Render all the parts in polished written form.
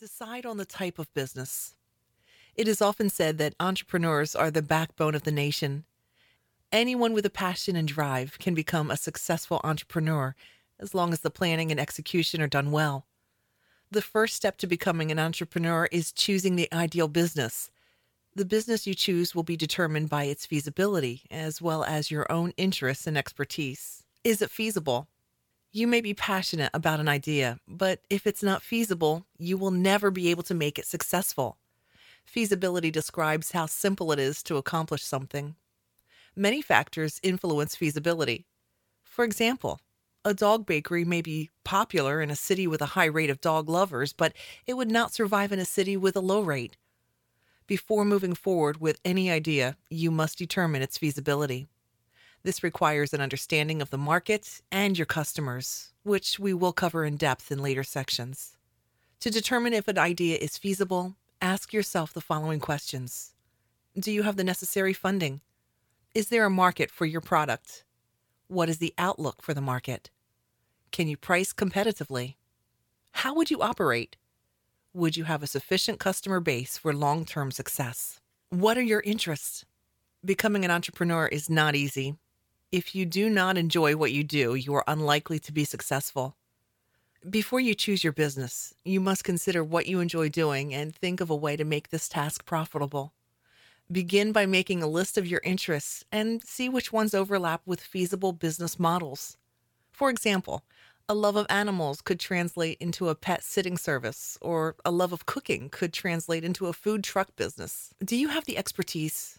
Decide on the type of business. It is often said that entrepreneurs are the backbone of the nation. Anyone with a passion and drive can become a successful entrepreneur as long as the planning and execution are done well. The first step to becoming an entrepreneur is choosing the ideal business. The business you choose will be determined by its feasibility as well as your own interests and expertise. Is it feasible? You may be passionate about an idea, but if it's not feasible, you will never be able to make it successful. Feasibility describes how simple it is to accomplish something. Many factors influence feasibility. For example, a dog bakery may be popular in a city with a high rate of dog lovers, but it would not survive in a city with a low rate. Before moving forward with any idea, you must determine its feasibility. This requires an understanding of the market and your customers, which we will cover in depth in later sections. To determine if an idea is feasible, ask yourself the following questions. Do you have the necessary funding? Is there a market for your product? What is the outlook for the market? Can you price competitively? How would you operate? Would you have a sufficient customer base for long-term success? What are your interests? Becoming an entrepreneur is not easy. If you do not enjoy what you do, you are unlikely to be successful. Before you choose your business, you must consider what you enjoy doing and think of a way to make this task profitable. Begin by making a list of your interests and see which ones overlap with feasible business models. For example, a love of animals could translate into a pet sitting service, or a love of cooking could translate into a food truck business. Do you have the expertise?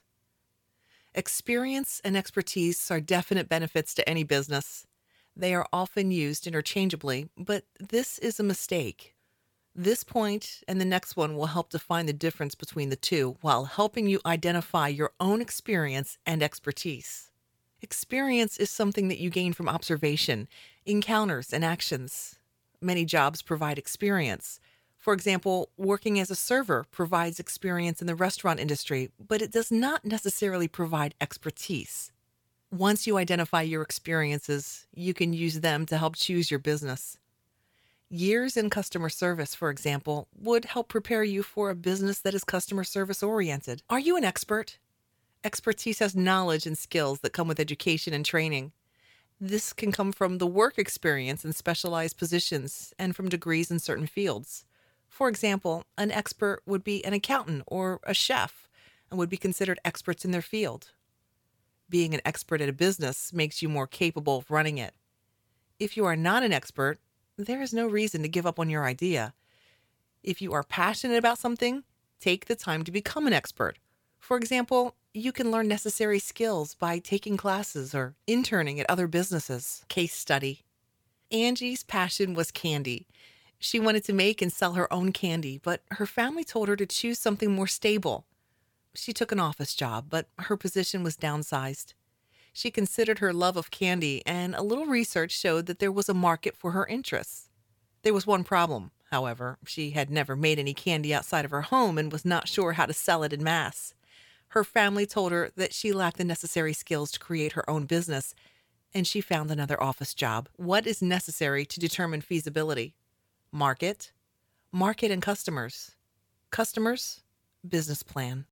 Experience and expertise are definite benefits to any business. They are often used interchangeably, but this is a mistake. This point and the next one will help define the difference between the two while helping you identify your own experience and expertise. Experience is something that you gain from observation, encounters, and actions. Many jobs provide experience. For example, working as a server provides experience in the restaurant industry, but it does not necessarily provide expertise. Once you identify your experiences, you can use them to help choose your business. Years in customer service, for example, would help prepare you for a business that is customer service oriented. Are you an expert? Expertise has knowledge and skills that come with education and training. This can come from the work experience in specialized positions and from degrees in certain fields. For example, an expert would be an accountant or a chef and would be considered experts in their field. Being an expert at a business makes you more capable of running it. If you are not an expert, there is no reason to give up on your idea. If you are passionate about something, take the time to become an expert. For example, you can learn necessary skills by taking classes or interning at other businesses. Case study. Angie's passion was candy. She wanted to make and sell her own candy, but her family told her to choose something more stable. She took an office job, but her position was downsized. She considered her love of candy, and a little research showed that there was a market for her interests. There was one problem, however. She had never made any candy outside of her home and was not sure how to sell it in mass. Her family told her that she lacked the necessary skills to create her own business, and she found another office job. What is necessary to determine feasibility? Market and customers. Customers, business plan.